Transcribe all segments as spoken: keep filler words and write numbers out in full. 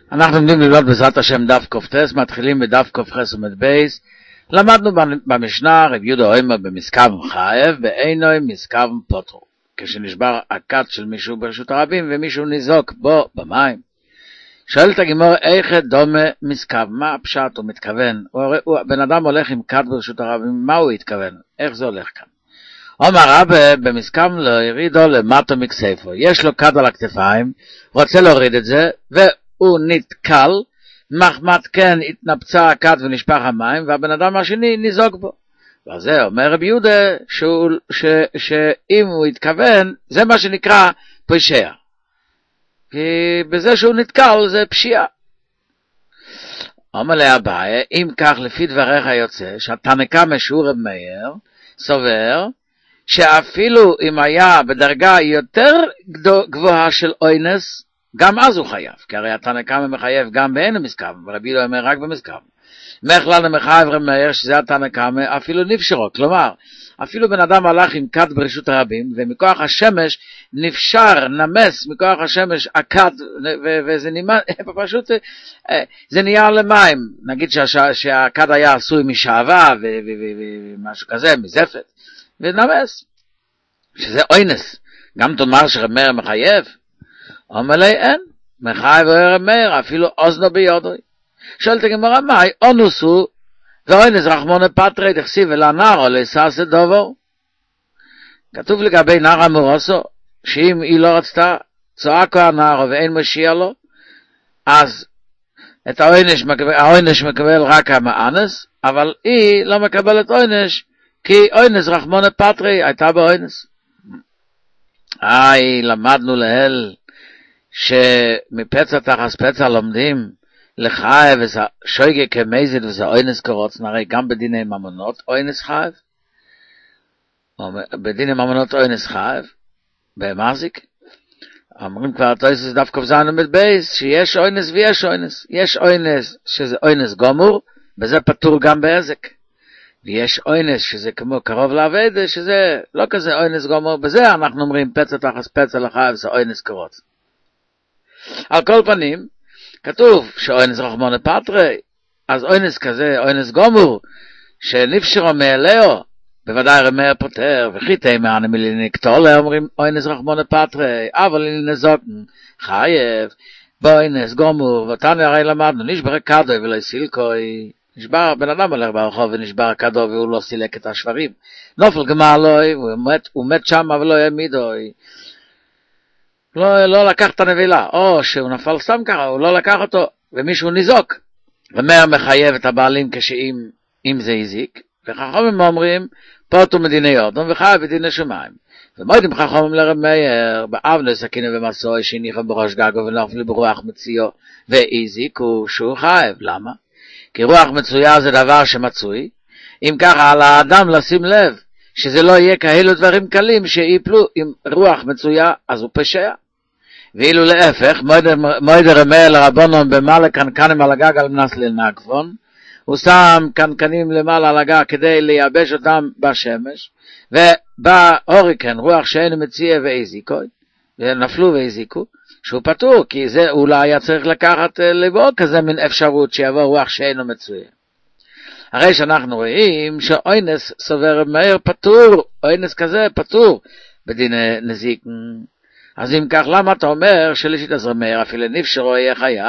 אנחנו לומדים ללמוד בעזרת השם דף קופטס, מתחילים בדף קופחס ומדבייס. למדנו במשנה רב יהודה אומר במסכב חייב, בעינוי מסכב פוטרו. כשנשבר הכת של מישהו ברשות הרבים ומישהו ניזוק בו במים. שואלת הגמור, איך דומה מסכב? מה הפשט הוא מתכוון? הוא, הוא, בן אדם הולך עם כת ברשות הרבים, מה הוא התכוון? איך זה הולך כאן? אומר רבי, במסכב לא ירידו למטו מקסייפו. יש לו כת על הכתפיים, רוצה להוריד את זה, והוא נתקל, מחמת כן התנפצה הכת ונשפך המים, והבן אדם השני ניזוק בו. וזה אומר רבי יהודה, שהוא, ש, שאם הוא התכוון, זה מה שנקרא פשע. כי בזה שהוא נתקל זה פשיעה. אומר לה אביי, אם כך לפי דבריך יוצא, שהתנא משיעור רב מאיר, סובר, שאפילו אם היה בדרגה יותר גבוהה של אונס, גם אז הוא חייב, כי הרי התנא קמא מחייב גם באין מסכב, ורבי יהודה אומר רק במסכב. מכלל מחייב רב מאיר שזה התנא קמא אפילו נפשרו, כלומר, אפילו בן אדם הלך עם כת ברשות הרבים, ומכוח השמש נפשר, נמס, מכוח השמש הכת, וזה נמס, פשוט זה נהיה למים. נגיד שהכת היה עשוי משעבה, ומשהו כזה, מזפת, ונמס, שזה אונס. גם תאמר שרב מאיר מחייב? אומר לי, אין, מחייב רב מאיר, אפילו אוזנו ביודוי. שואלת הגמרא, מהי? אונוס הוא, ואונס רחמונה פטרי דכסיב אל הנער או לסעשה דובור. כתוב לגבי נער המורוסו, שאם היא לא רצתה, צועקו הנער ואין משיע לו, אז את העונש מקבל, העונש מקבל רק המאנס, אבל היא לא מקבלת עונש, כי עונס רחמונה פטרי הייתה בעונס. איי, למדנו להל, שמפצע תחס פצע לומדים, לחייב וזה שויגה כמזיד וזה אונס קורץ, נראה גם בדיני ממונות אונס חייב, בדיני ממונות אונס חייב, במזיק, אומרים כבר תויסס דף קובזן עמד בייס, שיש אונס ויש אונס, יש אונס שזה אונס גומור, וזה פטור גם בעזק, ויש אונס שזה כמו קרוב לעבד, שזה לא כזה אונס גומור, בזה אנחנו אומרים פצע תחס פצע לחייב זה אונס קורץ. על כל פנים, כתוב שאונס רחמונה פטרי, אז אונס כזה, אונס גומור, שנפשרו מאלאו, בוודאי רמאיר פוטר, וחיטי מענה מליני קטולה, אומרים אונס רחמונה פטרי, אבל ליני נזוקן, חייב, באונס גומור, ואותנו הרי למדנו, נשבר כדוי ולא סילקוי, נשבר, בן אדם הולך ברחוב ונשבר כדוי והוא לא סילק את השברים, נופל גמלוי, הוא מת, הוא מת שם אבל לא העמידוי, לא, לא לקח את הנבילה, או שהוא נפל סתם ככה, הוא לא לקח אותו, ומישהו ניזוק. ומאיר מחייב את הבעלים כשאם אם זה הזיק, וחכמים אומרים, פוטו מדיני יודום, וחייב בדיני שמיים. ומוידים חכמים לרב מאיר, באבנו סכינו ומסוי, שהניחו בראש גגו ונופלו ברוח מציאו, והזיקו שהוא חייב. למה? כי רוח מצויה זה דבר שמצוי, אם ככה על האדם לשים לב, שזה לא יהיה כאלו דברים קלים שיפלו עם רוח מצויה, אז הוא פשע. ואילו להפך, מוידר רמאיר לרבונון במעלה קנקנים על הגג על מנס לנקפון, הוא שם קנקנים למעלה על הגג כדי לייבש אותם בשמש, ובא אוריקן, רוח שאין מציע ואיזיקו, ונפלו ואיזיקו, שהוא פטור, כי זה אולי היה צריך לקחת לבוא כזה מן אפשרות שיבוא רוח שאין מצויה. הרי שאנחנו רואים שאונס סובר מאיר פטור, אונס כזה פטור בדין נזיק. אז אם כך, למה אתה אומר שלישית אז רמאיר אפילו נפשרו יהיה חייב?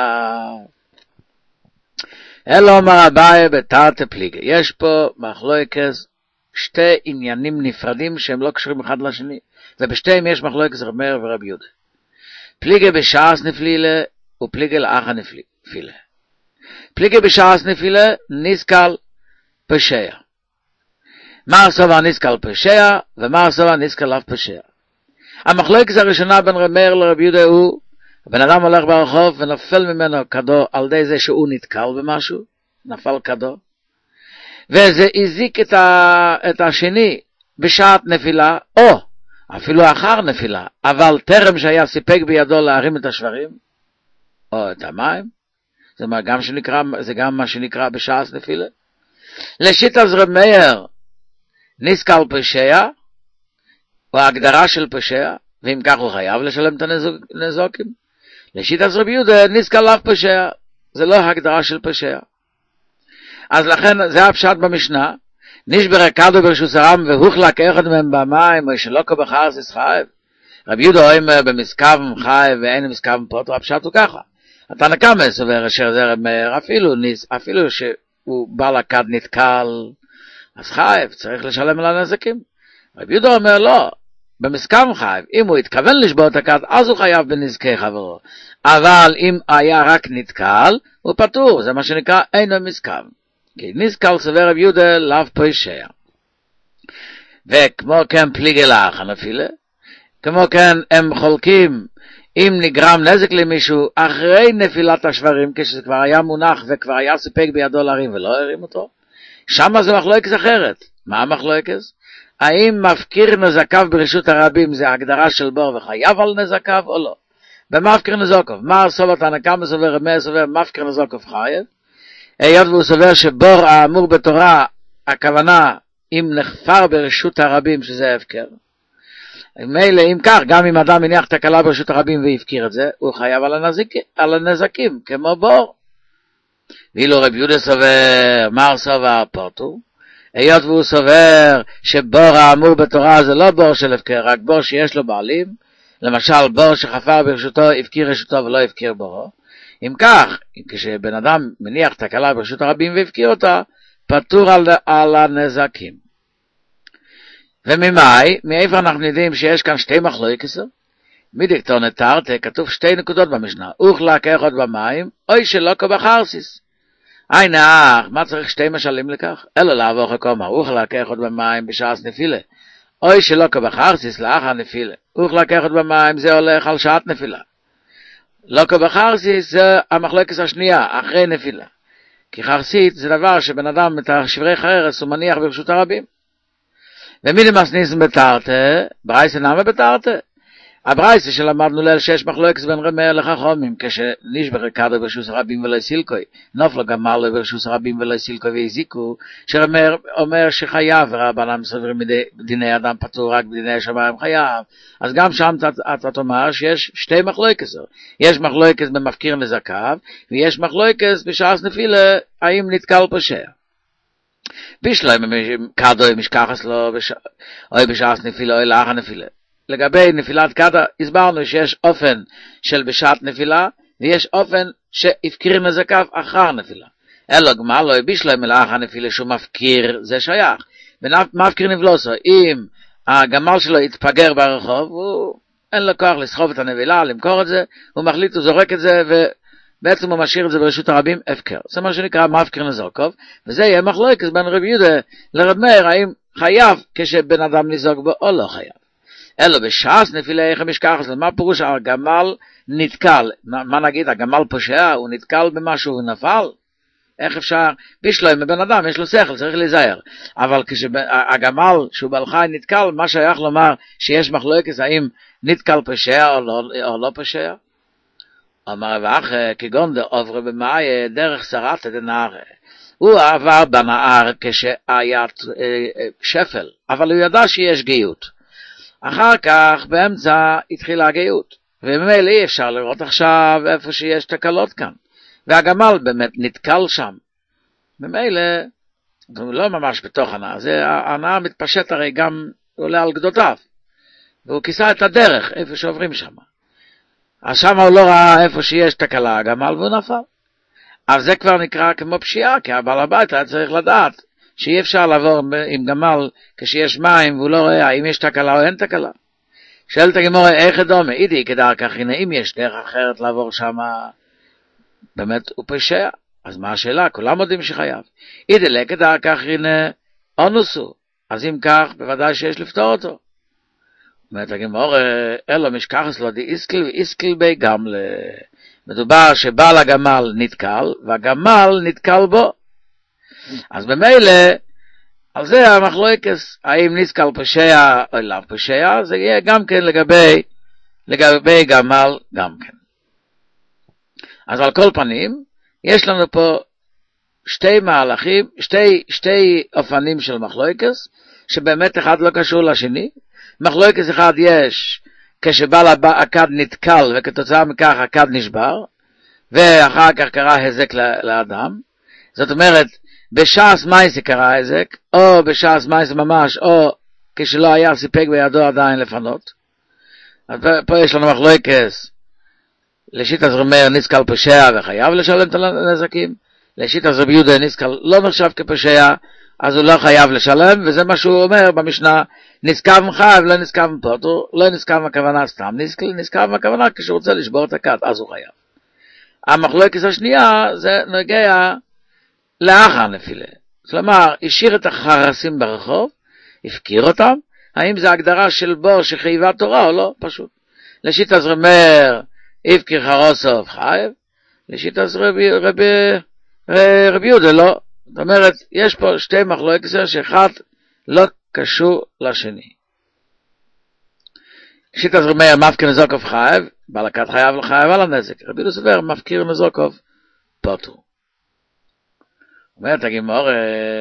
אלא אומר אביי בתרתי פליגי. יש פה מחלוקס שתי עניינים נפרדים שהם לא קשורים אחד לשני, ובשתיהם יש מחלוקס רב מאיר ורב יהודה. פליגי בשעס נפילה ופליגי לאחר נפילה. פליגי בשעס נפילה נסקל פשע. מה הסובה נסקל פשע, ומה הסובה נסקל אף פשע. המחלוקת הראשונה בין רב מאיר לרב יהודה הוא, הבן אדם הולך ברחוב ונפל ממנו כדור על ידי זה שהוא נתקל במשהו, נפל כדור, וזה הזיק את, ה, את השני בשעת נפילה, או אפילו אחר נפילה, אבל טרם שהיה סיפק בידו להרים את השברים, או את המים, זה גם, שנקרא, זה גם מה שנקרא בשעת נפילה. לשיטת רב מאיר נסקל פשע, או ההגדרה של פשע, ואם כך הוא חייב לשלם את הנזוקים. לשיטת רבי יהודה נזכר לאו פושע, זה לא הגדרה של פושע. אז לכן זה הפשט במשנה, נשבר קדו ברשות הרם והוחלק אחד מהם במים, או שלא כבחרסיס חייב. רבי יהודה אומר במסכב חייב ואין מסכב פוטר, הפשט הוא ככה. התנא קמא סובר אשר זה רמר, אפילו, אפילו שהוא בעל הכד נתקל, אז חייב, צריך לשלם על הנזקים. רבי יהודה אומר לא, במסכב חייב, אם הוא התכוון לשבור את הכד, אז הוא חייב בנזקי חברו. אבל אם היה רק נתקל, הוא פטור, זה מה שנקרא אינו מסכב. כי נזקל סובר רבי יהודה לאו פושע. וכמו כן פליגי לאח הנפילה, כמו כן הם חולקים, אם נגרם נזק למישהו אחרי נפילת השברים, כשזה כבר היה מונח וכבר היה סיפק בידו להרים ולא הרים אותו, שם זה מחלוקת אחרת. מה המחלוקת? האם מפקיר נזקיו ברשות הרבים זה הגדרה של בור וחייב על נזקיו או לא? במפקיר נזקיו, מה סובר תנא קמא סובר רבי סובר מפקיר נזקיו חייב? היות והוא סובר שבור האמור בתורה, הכוונה אם נחפר ברשות הרבים שזה הפקר. מילא אם כך, גם אם אדם מניח תקלה ברשות הרבים והפקיר את זה, הוא חייב על הנזקים, על הנזקים כמו בור. ואילו רבי יהודה סובר, מר סובר פוטור, היות והוא סובר שבור האמור בתורה זה לא בור של הפקר, רק בור שיש לו בעלים, למשל בור שחפר ברשותו, הפקיר רשותו ולא הפקיר בורו. אם כך, כשבן אדם מניח תקלה ברשות הרבים והפקיר אותה, פטור על, על הנזקים. וממאי, מאיפה אנחנו יודעים שיש כאן שתי מחלוקות? מדיקטור נתרתי, כתוב שתי נקודות במשנה, אוכלה כאחד במים, אוי שלא כבחרסיס. היי נאח, מה צריך שתי משלים לכך? אלא לעבור חכומה, אוכלה כאחד במים בשעת נפילה. אוי שלא כבחרסיס לאחר נפילה. אוכלה כאחד במים זה הולך על שעת נפילה. לא כבחרסיס זה המחלוקת השנייה, אחרי נפילה. כי חרסית זה דבר שבן אדם את השברי חרס הוא מניח ברשות הרבים. ומי למסניסם בתרתה? ברייסה נמה בתרתה? הברייסה שלמדנו ליל שיש מחלוקת בין רמר לחכמים, כשנשבר קדו ברשות הרבים ולא סילקוי, נופלו גמר לו ברשות הרבים ולא סילקוי והזיקו, שרמר אומר שחייב, רבנם סוברים בדיני אדם פטור רק בדיני השמיים חייב. אז גם שם אתה תאמר שיש שתי מחלוקת. יש מחלוקת במפקיר נזקיו, ויש מחלוקת בשעת נפילה, האם נתקל פושע. בישלום קדו משכחס לו, או בשעת נפילה או לאחר נפילה. לגבי נפילת קדו, הסברנו שיש אופן של בשעת נפילה, ויש אופן שהפקיר נזקיו אחר נפילה. אלא גמר לא בישלום לאחר נפילה שהוא מפקיר, זה שייך. ומפקיר נבלוסו, אם הגמל שלו יתפגר ברחוב, הוא אין לו כוח לסחוב את הנבילה, למכור את זה, הוא מחליט, הוא זורק את זה, ובעצם הוא משאיר את זה ברשות הרבים, הפקר. זה מה שנקרא מפקיר נזקיו, וזה יהיה מחלוקת בין רבי יהודה לרבי מאיר, האם חייב כשבן אדם ניזוק בו או לא חייב. אלא בשעת נפילה איך המשכחס, מה פירוש הגמל נתקל? מה, מה נגיד, הגמל פושע, הוא נתקל במשהו ונפל? איך אפשר? בשלום בן אדם יש לו שכל, צריך להיזהר. אבל כשהגמל שהוא בעל חי נתקל, מה שייך לומר שיש מחלוקת, האם נתקל פושע או לא, או לא פושע? אמר ואח כגון עובר במאי דרך שרת דנהר. הוא עבר בנהר כשהיה שפל, אבל הוא ידע שיש גאות. אחר כך באמצע התחילה הגאות, וממילא אי אפשר לראות עכשיו איפה שיש תקלות כאן, והגמל באמת נתקל שם. ממילא, הוא לא ממש בתוך הנהר, זה, הנהר מתפשט הרי גם עולה על גדותיו, והוא כיסה את הדרך איפה שעוברים שם. אז שם הוא לא ראה איפה שיש תקלה הגמל והוא נפל. אז זה כבר נקרא כמו פשיעה, כי הבעל הבית היה צריך לדעת שאי אפשר לעבור עם גמל כשיש מים והוא לא רואה האם יש תקלה או אין תקלה. שאלת הגמרא איך דומה, אידי כדרכך, הנה אם יש דרך אחרת לעבור שם, באמת הוא פושע. אז מה השאלה? כולם יודעים שחייב. אידי לא כדרכך, הנה אונוסו, אז אם כך בוודאי שיש לפתור אותו. אומרת הגמרא, אלו משכחס לו די איסקל ואיסקל בי גמל. מדובר שבעל הגמל נתקל והגמל נתקל בו. אז במילא, על זה המחלוקס, האם נתקל פושע או לא פושע, זה יהיה גם כן לגבי, לגבי גמל גם כן. אז על כל פנים, יש לנו פה שתי מהלכים, שתי, שתי אופנים של מחלוקס, שבאמת אחד לא קשור לשני. מחלוקס אחד יש, כשבעל הכד נתקל וכתוצאה מכך הכד נשבר, ואחר כך קרה הזק לאדם. זאת אומרת, בשעס מייסי קרה הזק, או בשעס מייסי ממש, או כשלא היה סיפק בידו עדיין לפנות. אז פה יש לנו מחלוקס, לשיטת רמר נזקל פושע וחייב לשלם את הנזקים, לשיטת רבי יהודה נזקל לא נחשב כפושע, אז הוא לא חייב לשלם, וזה מה שהוא אומר במשנה, נזקב מחייב, לא נזקב מפוטר, לא נזקב מהכוונה סתם, נזקב מהכוונה כשהוא רוצה לשבור את הכד, אז הוא חייב. המחלוקת השנייה זה נוגע לאחר נפילה. כלומר, השאיר את החרסים ברחוב, הפקיר אותם, האם זה הגדרה של בור שחייבה תורה או לא? פשוט. לשיטת רמר, הפקיר חרוסוב חייב, לשיטת רבי, רבי, רבי יהודה לא. זאת אומרת, יש פה שתי מחלוקת שאחד לא קשור לשני. לשיטת רמר, מפקיר נזוקוב חייב, בעל הכד חייב לחייב על הנזק. רבי יהודה סובר, מפקיר נזוקוב פוטר. אומרת הגמרא,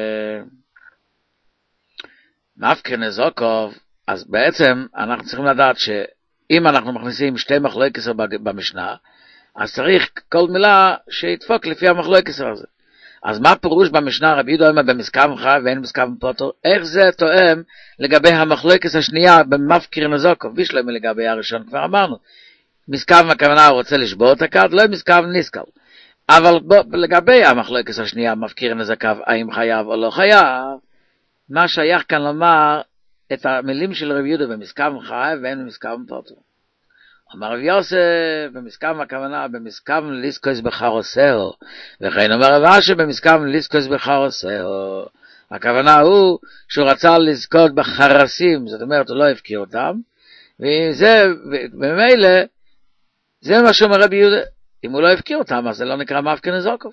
מפקיר נזוקוב, אז בעצם אנחנו צריכים לדעת שאם אנחנו מכניסים שתי מחלוקת במשנה, אז צריך כל מילה שידפוק לפי המחלוקת הזה. אז מה פירוש במשנה רבי יהודה אומר במסכב חייב ואין מסכב פוטר? איך זה תואם לגבי המחלוקת השנייה במפקיר נזוקוב? בשלום לגבי הראשון כבר אמרנו. מסכב הכוונה הוא רוצה לשבור את הכד, לא מסכב נסקל. אבל בוא, לגבי המחלוקת השנייה מפקיר נזקיו, האם חייב או לא חייב, מה שייך כאן לומר את המילים של רבי יהודה במסכב חייב ואין מסכב פוטר. אמר רבי יוסף, במסכב הכוונה, במסכב ליסקוס בחרוסהו, וכן אומר רב אשי במסכב ליסקוס בחרוסהו. הכוונה הוא שהוא רצה לזכות בחרסים, זאת אומרת הוא לא הפקיר אותם, וזה, במילא, זה מה שאומר רבי יהודה. אם הוא לא הפקיר אותם, אז זה לא נקרא מפקיר נזוקוב.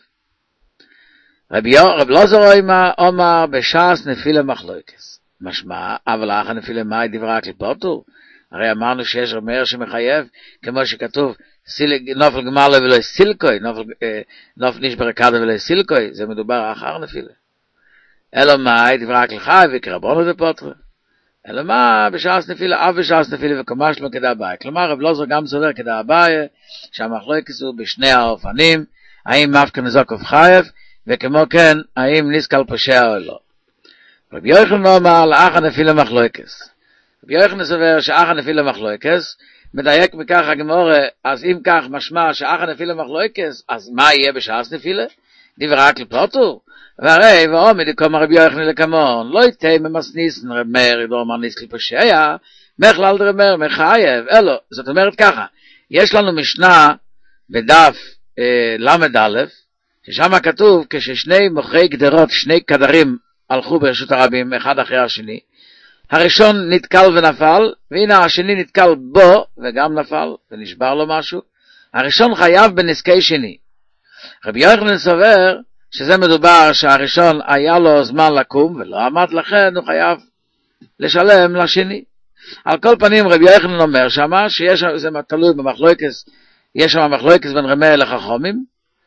רבי אלעזר אומר בשעס נפילה מחלוקס. משמע, אבל אחר נפילה מאי דברה כלפוטר? הרי אמרנו שיש רמר שמחייב, כמו שכתוב, נופל גמלה ולא סילקוי, נופל נשבר כדה ולא סילקוי, זה מדובר אחר נפילה. אלא מאי דברה כלחי וקרבונו דפוטר. אלא מה, בשעס נפילה, אף בשעס נפילה וקומש לו כדה הבאי. כלומר, רב אלעזר גם סובר כדה הבאי, שהמחלוקת הוא בשני האופנים, האם מפקיר נזוקוב חייב, וכמו כן, האם נסקל פושע או לא. רבי יוחנן אומר לאחר נפילה מחלוקת. רבי יוחנן סובר שאחר נפילה מחלוקת, מדייק מכך הגמרא, אז אם כך משמע שאחר נפילה מחלוקת, אז מה יהיה בשעס נפילה? דברה כלפוטר? והרי ועומד יקום רבי יוחנן לכמון, לא יתה ממסניסן רמר ידור מרניס כלפושע, מכלל דרמר מחייב, אלו, זאת אומרת ככה, יש לנו משנה בדף אה, למד א', ששם כתוב כששני מוכרי גדרות, שני כדרים הלכו ברשות הרבים, אחד אחרי השני, הראשון נתקל ונפל, והנה השני נתקל בו, וגם נפל, ונשבר לו משהו, הראשון חייב בנזקי שני. רבי יוחנן סובר, שזה מדובר שהראשון היה לו זמן לקום, ולא עמד לכן, הוא חייב לשלם לשני. על כל פנים רבי יוחנן אומר שמה, שיש זה תלוי במחלוקת, יש שם מחלוקת בין רמי לחכמים,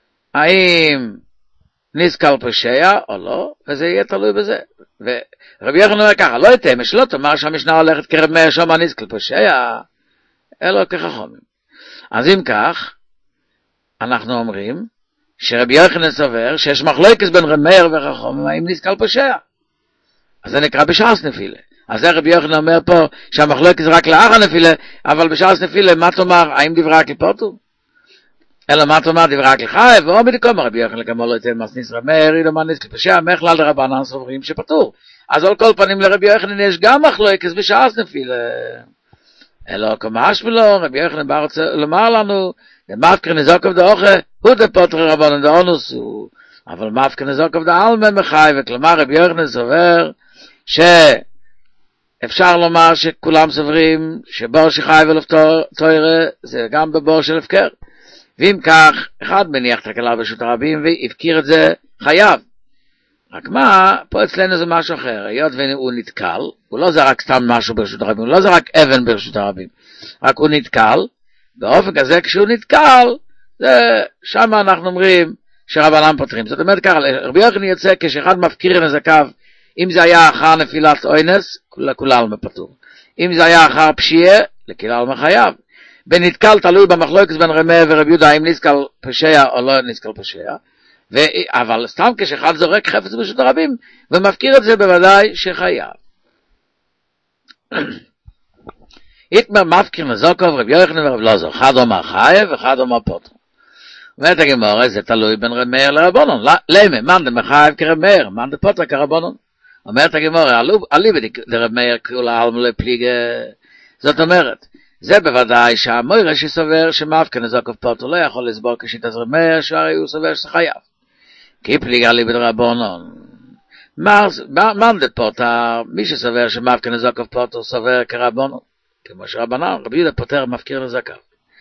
האם נזקל פושע או לא, וזה יהיה תלוי בזה. ורבי יוחנן אומר ככה, לא יתאם, שלא תאמר שהמשנה הולכת כרמי שמה נזקל פושע, אלא כחכמים. אז אם כך, אנחנו אומרים, שרבי יוחנן סובר שיש מחלוקת בין רמר וחכמים, האם נזקל פושע. אז זה נקרא בשעס נפילה. אז זה רבי יוחנן אומר פה שהמחלוקת זה רק לאחר נפילה, אבל בשעס נפילה מה תאמר, האם דברה כלפוטר? אלא מה תאמר דברה כלחייב, ועומד יקום רבי יוחנן כמו לא יתן מסניס רמר, אילו מה נזקל פושע, מכלל דרבנן סוברים שפטור. אז על כל פנים לרבי יוחנן יש גם מחלוקת בשעס נפילה. אלא כמש ולא, רבי יוחנן בא רוצה לומר לנו, מפקיר נזוקוב דאוכה, הוא דפוטר רבנן דאונוס הוא, אבל מפקיר נזוקוב דאלמן מחייב, וכלומר רבי יוחנן סובר, שאפשר לומר שכולם סוברים, שבור שחייב אלף תוירה, זה גם בבור של הפקר, ואם כך, אחד מניח תקלה ברשות הרבים, והפקיר את זה חייב. רק מה, פה אצלנו זה משהו אחר, היות והוא נתקל, הוא לא זרק סתם משהו ברשות הרבים, הוא לא זרק אבן ברשות הרבים, רק הוא נתקל, באופן כזה כשהוא נתקל, זה, שם אנחנו אומרים שרבנן פותרים. זאת אומרת ככה, רבי יוחנן יוצא כשאחד מפקיר נזקיו, אם זה היה אחר נפילת אונס, לכולם מפטור. אם זה היה אחר פשיעה, לכלל מחייב. בנתקל תלוי במחלוקת בין רמי ורבי יהודה, האם נזקל פשע או לא נזקל פשע, ו... אבל סתם כשאחד זורק חפץ ברשות הרבים, ומפקיר את זה בוודאי שחייב. איתמר מפקיר נזוקוב, רבי יוחנן ורב אלעזר, אחד אומר חייב ואחד אומר פוטר. אומרת הגמרא, זה תלוי בין רב מאיר לרבונון. למה? מאן דמחייב כרב מאיר, מאן דפוטר כרבונון. אומרת הגמרא, אליבא דרב מאיר כולה אלמלא פליגה. זאת אומרת, זה בוודאי שהמוירה שסובר שמפקיר נזוקוב פוטר לא יכול לסבור כשיטת רב מאיר, שהרי הוא סובר שחייב. כי פליגה אליבא דרבונון. מאן דפוטר, מי שסובר שמפקיר נזוקוב פוטר סובר כרבונון. כמו שרבנן, רבי יהודה פוטר מפקיר נזקיו.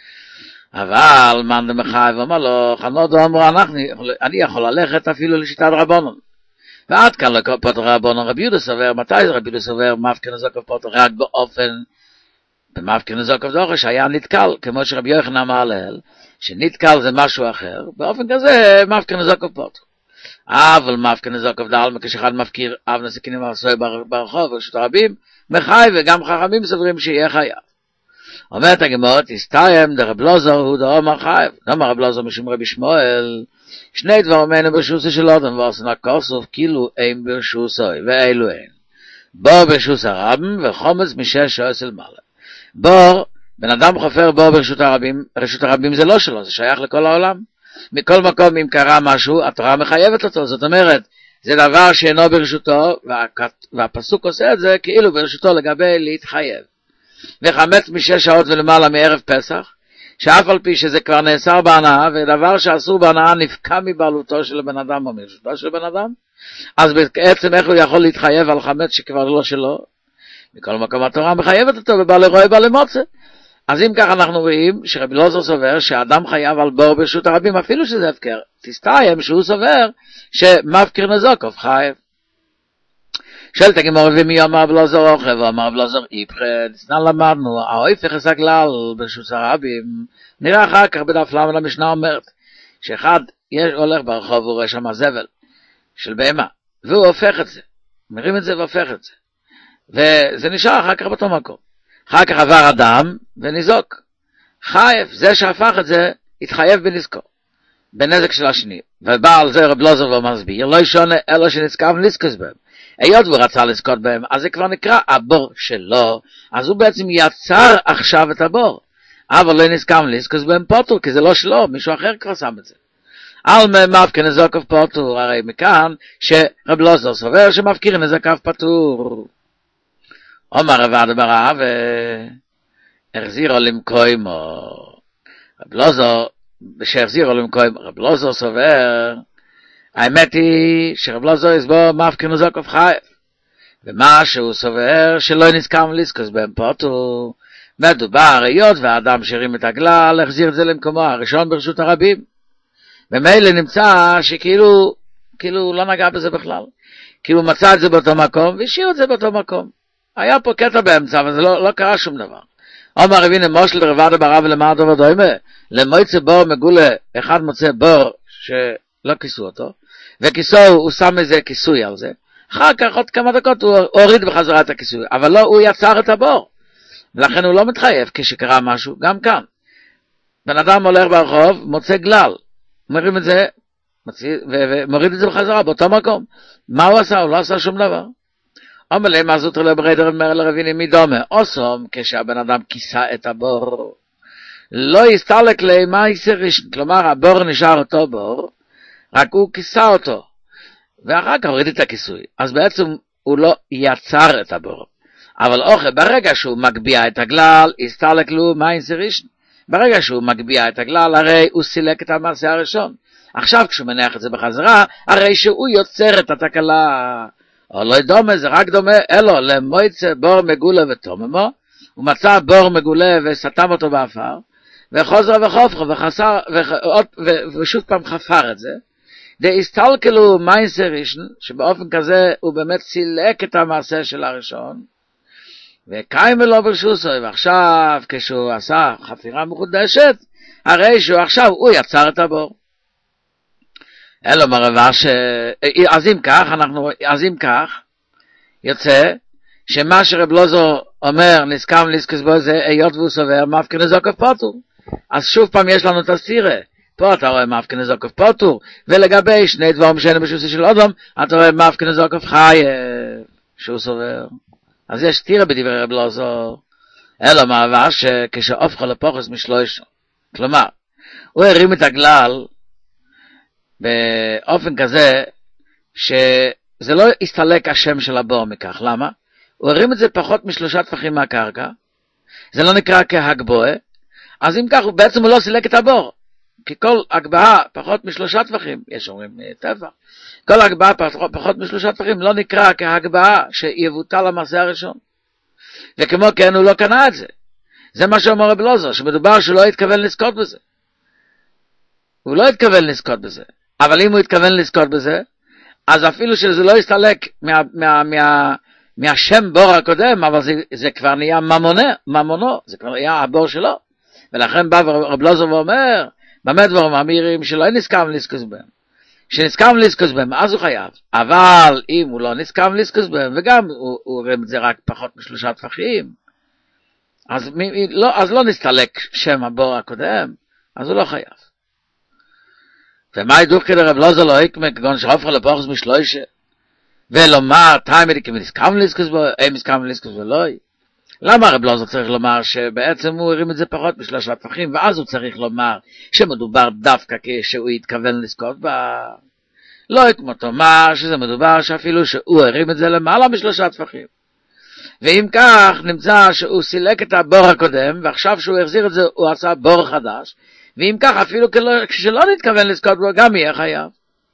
אבל מאן דמחייב אמר לו, חנודו אמרו, אני יכול ללכת אפילו לשיטת רבנן. ועד כאן לפוטר רבנן, רבי יהודה סובר, מתי זה רבי יהודה סובר מפקיר נזקיו פוטר? רק באופן, במפקיר נזקיו דוחה שהיה נתקל, כמו שרבי יוחנן אמר להל, שנתקל זה משהו אחר, באופן כזה מפקיר נזקיו פוטר. אבל מפקיר נזקיו דעלמא, כשאחד מפקיר אבנה סכינים עשוי ברחוב, ברשות הרבים, מחייב, וגם חכמים סוברים שיהיה חייב. אומרת הגמרא, תסתיים דרב אלעזר הוא דאמר חייב. דאמר רב אלעזר משום רבי שמואל, שני דברים אין ברשוסו של אדם, ועשנה כוסוף, כאילו אין ברשוסו, ואילו אין. בור ברשוס הרבים, וחומץ משש שעות אל מעלה. בור, בן אדם חופר בור ברשות הרבים, רשות הרבים זה לא שלו, זה שייך לכל העולם. מכל מקום, אם קרה משהו, התורה מחייבת אותו, זאת אומרת, זה דבר שאינו ברשותו, והפסוק עושה את זה כאילו ברשותו לגבי להתחייב. וחמץ משש שעות ולמעלה מערב פסח, שאף על פי שזה כבר נאסר בהנאה, ודבר שאסור בהנאה נפקע מבעלותו של בן אדם או מרשותו של בן אדם, אז בעצם איך הוא יכול להתחייב על חמץ שכבר לא שלו? מכל מקום התורה מחייבת אותו, ובא לרואה בא למוצא. אז אם כך אנחנו רואים שרבי אלעזר סובר שהאדם חייב על בור ברשות הרבים, אפילו שזה הפקר. תסתיים שהוא סובר שמפקיר נזוקוב חייב. שאלת הגמרא, ומי אמר רבי אלעזר אוכל, ואמר רבי אלעזר איפכד, סנן למדנו, ההפך הכלל ברשות הרבים, נראה אחר כך בדף ל' למשנה אומרת, שאחד הולך ברחוב ורואה שם זבל של בהמה, והוא הופך את זה, מרים את זה והופך את זה, וזה נשאר אחר כך באותו מקום. אחר כך עבר אדם וניזוק. חייב, זה שהפך את זה, התחייב בנזקו, בנזק של השני. ובא על זה רבי אלעזר ומסביר, לא ישונה אלא שנזקף לזכות בהם. היות הוא רצה לזכות בהם, אז זה כבר נקרא הבור שלו, אז הוא בעצם יצר עכשיו את הבור. אבל לא נזקף לזכות בהם פוטר, כי זה לא שלו, מישהו אחר כבר שם את זה. על מפקיר נזקיו פוטר, הרי מכאן שרבי אלעזר סובר שמפקיר נזקיו פטור. אומר רב עדה בר אהבה, החזירו למקוימו. רב אלעזר, שהחזירו למקוימו, רב אלעזר סובר, האמת היא שרב אלעזר יסבור מפקיר נזקיו חייב. ומה שהוא סובר שלא נזקם לזכות בהם פוטר, מדובר היות והאדם שהרים את הגלל, החזיר את זה למקומו הראשון ברשות הרבים. ומילא נמצא שכאילו, כאילו הוא לא נגע בזה בכלל. כאילו מצא את זה באותו מקום, והשאיר את זה באותו מקום. היה פה קטע באמצע, אבל זה לא, לא קרה שום דבר. אומר רבינו מושל רב עדה בר אהבה למען דבר דומה, למועצה בור מגולה, אחד מוצא בור שלא כיסו אותו, וכיסו הוא שם איזה כיסוי על זה, אחר כך עוד כמה דקות הוא הוריד בחזרה את הכיסוי, אבל לא, הוא יצר את הבור, ולכן הוא לא מתחייב כשקרה משהו, גם כאן. בן אדם הולך ברחוב, מוצא גלל, מרים את זה, ומוריד את זה בחזרה באותו מקום. מה הוא עשה? הוא לא עשה שום דבר. אומר להם, אז הוא תראה ברדר אומר לרביני מי דומה, אוסום, כשהבן אדם כיסה את הבור, לא יסתלק להם מה יסריש, כלומר הבור נשאר אותו בור, רק הוא כיסה אותו, ואחר כך הוריד את הכיסוי, אז בעצם הוא לא יצר את הבור, אבל אוכל, ברגע שהוא מגביע את הגלל, יסתלק לו מה יסריש, ברגע שהוא מגביע את הגלל, הרי הוא סילק את המעשה הראשון, עכשיו כשהוא מניח את זה בחזרה, הרי שהוא יוצר את התקלה, או לא דומה, זה רק דומה, אלו, למועצה בור מגולה ותוממו, הוא מצא בור מגולה וסתם אותו באפר, וחוזר וחופר, וחסר, ושוב פעם חפר את זה, דהסתלקלו מיינסר ראשון, שבאופן כזה הוא באמת סילק את המעשה של הראשון, וקיים לו ברשוסו, ועכשיו כשהוא עשה חפירה מחודשת, הרי שהוא עכשיו, הוא יצר את הבור. אלו מרבה ש... אז אם כך, אנחנו... אז אם כך, יוצא, שמה שרב אלעזר אומר, נסכם ליסקוס בו זה, היות והוא סובר, מפקיר נזוקף פוטור. אז שוב פעם יש לנו את הסתירה. פה אתה רואה מפקיר נזוקף פוטור, ולגבי שני דברים שאין בשוסי של אודום, אתה רואה מפקיר נזוקף חי, שהוא סובר. אז יש סתירה בדברי רב אלעזר. אלא מעבר שכשהופכו לפוחס משלושה. כלומר, הוא הרים את הגלל באופן כזה שזה לא הסתלק השם של הבור מכך. למה? הוא הרים את זה פחות משלושה טפחים מהקרקע. זה לא נקרא כהגבוה. אז אם כך, בעצם הוא לא סילק את הבור. כי כל הגבהה פחות משלושה טפחים, יש אומרים טפח, כל הגבהה פחות, פחות משלושה טפחים לא נקרא כהגבהה שיבוטל המעשה הראשון. וכמו כן הוא לא קנה את זה. זה מה שאומר רב אלעזר, שמדובר שהוא לא התכוון לזכות בזה. הוא לא התכוון לזכות בזה. אבל אם הוא התכוון לזכות בזה, אז אפילו שזה לא יסתלק מה, מה, מה, מהשם בור הקודם, אבל זה, זה כבר נהיה ממונו, ממונו, זה כבר נהיה הבור שלו. ולכן בא רב אלעזר ואומר, במה דברים אמירים שלא נסכם לזכות בהם. שנסכם לזכות בהם, אז הוא חייב. אבל אם הוא לא נסכם לזכות בהם, וגם הוא, הוא רואה את זה רק פחות משלושה טפחים, אז, מ, לא, אז לא נסתלק שם הבור הקודם, אז הוא לא חייב. ומה ידוך כדי רב אלעזר לא יקמה, כגון שהופך לפוחס משלושה, ולומר, תאמר, כי נסכם לזכות בו, אין נסכם לזכות בו, לא. למה רב אלעזר צריך לומר שבעצם הוא הרים את זה פחות משלושה טפחים, ואז הוא צריך לומר שמדובר דווקא כשהוא התכוון לזכות בה? לא כמו תאמר שזה מדובר שאפילו שהוא הרים את זה למעלה משלושה טפחים. ואם כך נמצא שהוא סילק את הבור הקודם, ועכשיו שהוא החזיר את זה הוא עשה בור חדש, ואם כך אפילו כשלא נתכוון לזכות בו גם יהיה חייב.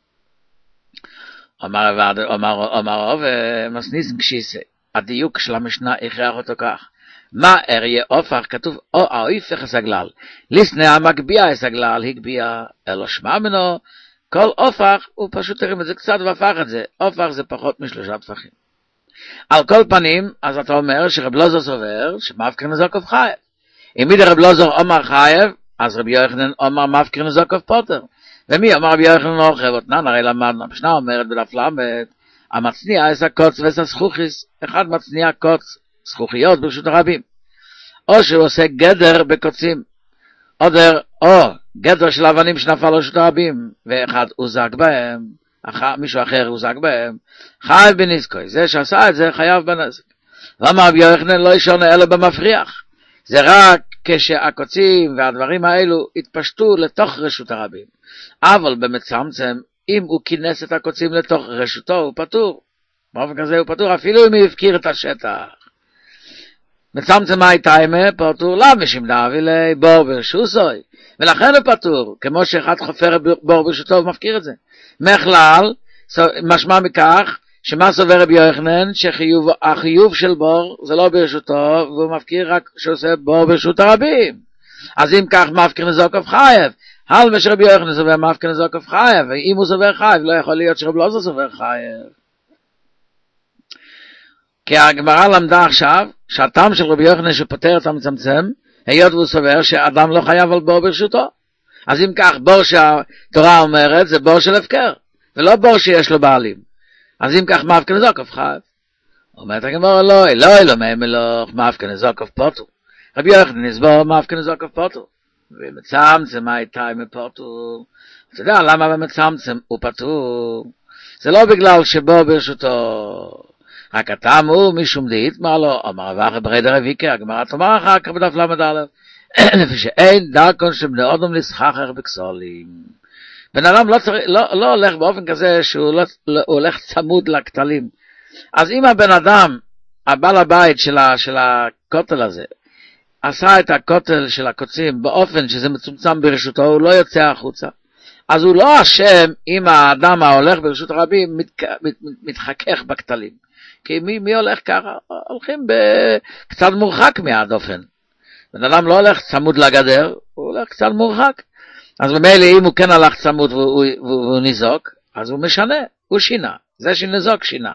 אמר אמר אמר ומסניס כשיסה, הדיוק של המשנה הכרח אותו כך. מה אריה אופך כתוב או האופך הסגלל, לסנה המגביע הסגלל הגביע, אלא שמע מנו, כל אופך הוא פשוט הרים את זה קצת והפך את זה, אופך זה פחות משלושה טפחים. על כל פנים, אז אתה אומר שרב אלעזר סובר שמפקיר נזוקף חייב. אם מידי רב אלעזר אומר חייב, אז רבי יוחנן אומר מפקיר נזוקף פוטר. ומי אומר רבי יוחנן לא חייב אותנן? הרי למדנו, המשנה אומרת בדף למד, המצניע יש הקוץ ועש הזכוכיס, אחד מצניע קוץ זכוכיות ברשות הרבים. או שהוא עושה גדר בקוצים, או, דר, או גדר של אבנים שנפל לרשות הרבים, ואחד הוזק בהם, אח, מישהו אחר הוזק בהם, חייב בנזקוי. זה שעשה את זה חייב בנזק. למה רבי יוחנן לא ישונה אלא במפריח? זה רק כשהקוצים והדברים האלו התפשטו לתוך רשות הרבים. אבל במצמצם, אם הוא כינס את הקוצים לתוך רשותו, הוא פטור. באופן כזה הוא פטור, אפילו אם הוא הפקיר את השטח. מצמצם מה הייתה אימה, פטור לא משם דאבי לי בור ברשוסוי. ולכן הוא פטור, כמו שאחד חופר בור ברשותו ומפקיר את זה. מכלל, משמע מכך, שמה סובר רבי יוחנן, שהחיוב של בור זה לא ברשותו, והוא מפקיר רק שעושה בור ברשות הרבים. אז אם כך מפקיר נזוקף חייב, הל משרבי יוחנן סובר מפקיר נזוקף חייב, ואם הוא סובר חייב, לא יכול להיות שרב אלעזר סובר חייב. כי הגמרא למדה עכשיו, שהטעם של רבי יוחנן שפותר את המצמצם, היות והוא סובר שאדם לא חייב על בור ברשותו. אז אם כך, בור שהתורה אומרת, זה בור של הפקר, ולא בור שיש לו בעלים. אז אם כך, מפקיר נזוקף חייב. אומרת הגמרא, לא, אלוהי לא מהמלוך, מפקיר נזוקף פוטר. רבי יוחנן נסבור מפקיר נזוקף פוטר. ומצמצם מה הייתה עם פוטר. אתה יודע למה במצמצם הוא פטור? זה לא בגלל שבו ברשותו. רק הטעם הוא משום דהית, מה לא? אמר רבח ברידר רביקה, הגמרא תאמר אחר כך בדף למד א', לפי שאין דרכון שבני אדם לסחחר בכסולים. בן אדם לא, צריך, לא, לא הולך באופן כזה שהוא לא, לא, הולך צמוד לכתלים. אז אם הבן אדם, הבעל הבית של, ה, של הכותל הזה, עשה את הכותל של הקוצים באופן שזה מצומצם ברשותו, הוא לא יוצא החוצה. אז הוא לא אשם אם האדם ההולך ברשות הרבים מת, מת, מתחכך בכתלים. כי מי, מי הולך ככה? הולכים בקצת מורחק מהדופן. בן אדם לא הולך צמוד לגדר, הוא הולך קצת מורחק. אז במילא אם הוא כן הלך צמוד והוא, והוא, והוא ניזוק, אז הוא משנה, הוא שינה. זה שנזוק שינה.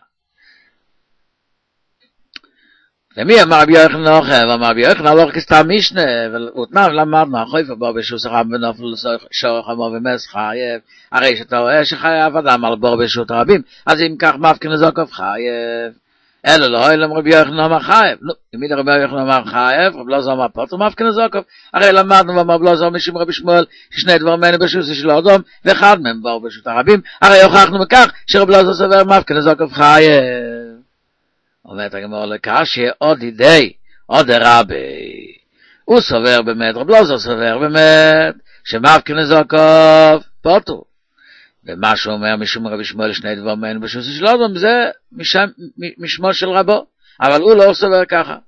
ומי אמר רבי יוחנן נוחב? אמר רבי יוחנן הלוך כסתם משנה, ואותנם למדנו, החויפה בו בשוס רם ונופל שורח עמו ומס חייב, הרי שאתה רואה שחייב אדם על בור בשוט רבים, אז אם כך מפקיר נזוקף חייב. אלא לא, אלא רבי יוחנן אמר חייב. נו, תמיד רבי יוחנן אמר חייב, רבי אלעזר אמר פוטר, מאפקן לזוקף. הרי למדנו ואמר רבי אלעזר משום רבי שמואל, ששני דברים האלה ברשות של האדום, ואחד מהם באו ברשות הרבים, הרי הוכחנו מכך שרבי אלעזר סובר מאפקן לזוקף חייב. אומרת הגמרא לקשיא, עוד ידי, עוד רבי. הוא סובר באמת, רבי אלעזר סובר באמת, שמאפקן לזוקף פוטר. ומה שהוא אומר משום רבי שמואל שני דברים האלה ברשות של האדום, זה משמו של רבו, אבל הוא לא סובר ככה.